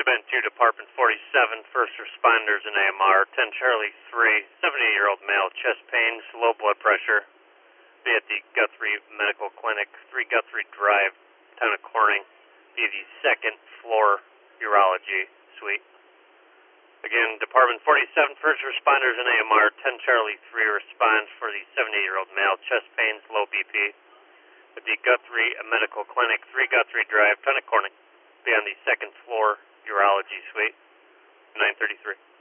Bend 2, Department 47, first responders in AMR, 10 Charlie 3, 70-year-old male, chest pains, low blood pressure, be at the Guthrie Medical Clinic, 3 Guthrie Drive, town of Corning, be the second floor urology suite. Again, Department 47, first responders in AMR, 10 Charlie 3, responds for the 70-year-old male, chest pains, low BP, at the Guthrie Medical Clinic, 3 Guthrie Drive, town of Corning, be on the second floor urology suite, 933.